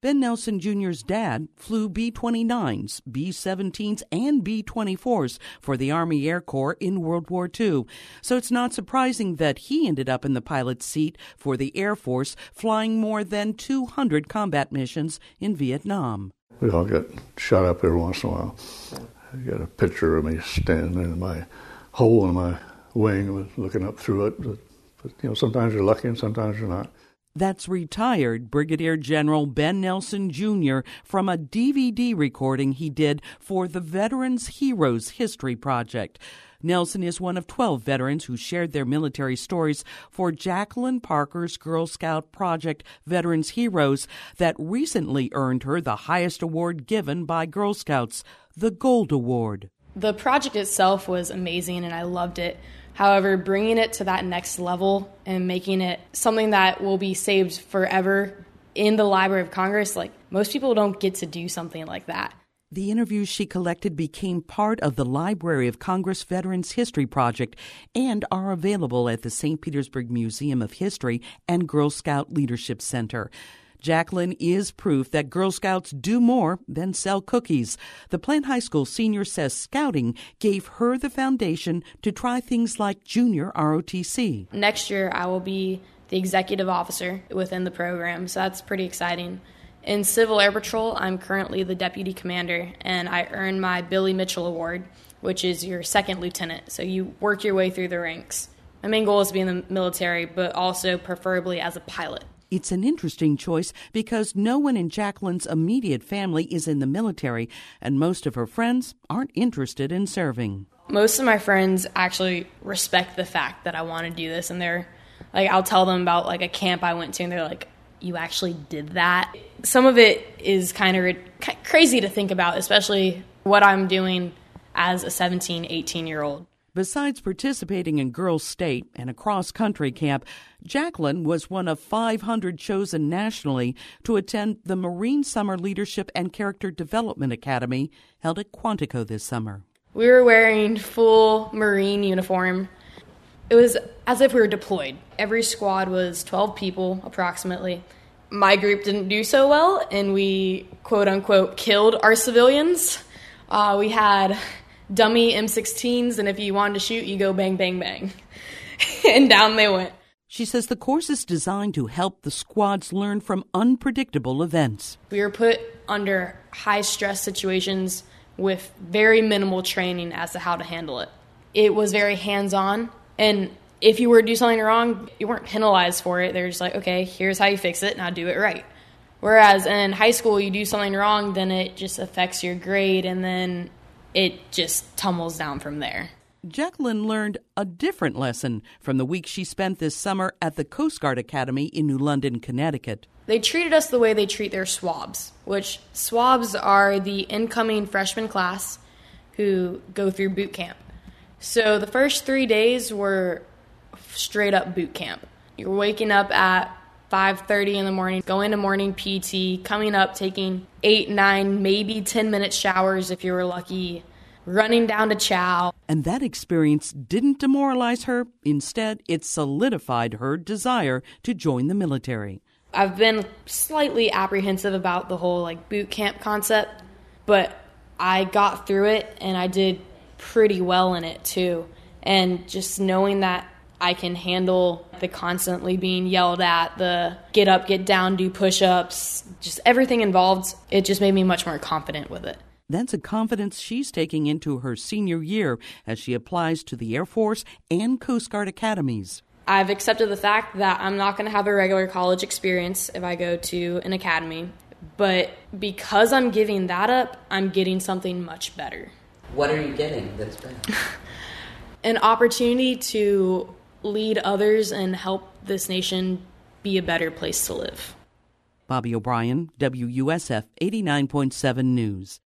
Ben Nelson Jr.'s dad flew B-29s, B-17s, and B-24s for the Army Air Corps in World War II. So it's not surprising that he ended up in the pilot's seat for the Air Force, flying more than 200 combat missions in Vietnam. We all get shot up every once in a while. I got a picture of me standing in my hole in my wing, looking up through it. But sometimes you're lucky and sometimes you're not. That's retired Brigadier General Ben Nelson Jr. from a DVD recording he did for the Veterans Heroes History Project. Nelson is one of 12 veterans who shared their military stories for Jacqueline Parker's Girl Scout project, Veterans Heroes, that recently earned her the highest award given by Girl Scouts, the Gold Award. The project itself was amazing and I loved it. However, bringing it to that next level and making it something that will be saved forever in the Library of Congress, most people don't get to do something like that. The interviews she collected became part of the Library of Congress Veterans History Project and are available at the St. Petersburg Museum of History and Girl Scout Leadership Center. Jacqueline is proof that Girl Scouts do more than sell cookies. The Plant High School senior says scouting gave her the foundation to try things like junior ROTC. Next year, I will be the executive officer within the program, so that's pretty exciting. In Civil Air Patrol, I'm currently the deputy commander, and I earned my Billy Mitchell Award, which is your second lieutenant, so you work your way through the ranks. My main goal is to be in the military, but also preferably as a pilot. It's an interesting choice because no one in Jacqueline's immediate family is in the military, and most of her friends aren't interested in serving. Most of my friends actually respect the fact that I want to do this, and they're I'll tell them about a camp I went to, and they're like, "You actually did that?" Some of it is kind of crazy to think about, especially what I'm doing as a 17, 18-year-old. Besides participating in Girls State and a cross-country camp, Jacqueline was one of 500 chosen nationally to attend the Marine Summer Leadership and Character Development Academy held at Quantico this summer. We were wearing full Marine uniform. It was as if we were deployed. Every squad was 12 people, approximately. My group didn't do so well, and we, quote-unquote, killed our civilians. We had dummy M16s, and if you wanted to shoot, you go bang, bang, bang. And down they went. She says the course is designed to help the squads learn from unpredictable events. We were put under high-stress situations with very minimal training as to how to handle it. It was very hands-on, and if you were to do something wrong, you weren't penalized for it. They're just like, okay, here's how you fix it, now do it right. Whereas in high school, you do something wrong, then it just affects your grade, and then it just tumbles down from there. Jacqueline learned a different lesson from the week she spent this summer at the Coast Guard Academy in New London, Connecticut. They treated us the way they treat their swabs, which swabs are the incoming freshman class who go through boot camp. So the first 3 days were straight up boot camp. You're waking up at 5:30 in the morning, going to morning PT, coming up, taking 8, 9, maybe 10-minute showers if you were lucky, running down to chow. And that experience didn't demoralize her. Instead, it solidified her desire to join the military. I've been slightly apprehensive about the whole boot camp concept, but I got through it and I did pretty well in it too. And just knowing that I can handle the constantly being yelled at, the get up, get down, do push-ups, just everything involved, it just made me much more confident with it. That's a confidence she's taking into her senior year as she applies to the Air Force and Coast Guard academies. I've accepted the fact that I'm not going to have a regular college experience if I go to an academy, but because I'm giving that up, I'm getting something much better. What are you getting that's better? An opportunity to lead others and help this nation be a better place to live. Bobby O'Brien, WUSF 89.7 News.